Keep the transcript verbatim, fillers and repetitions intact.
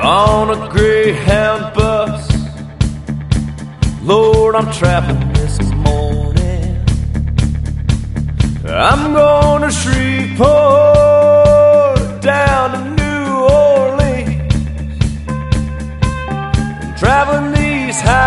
on a Greyhound bus. Lord, I'm traveling this morning. I'm going to Shreveport, down to New Orleans. Traveling these highways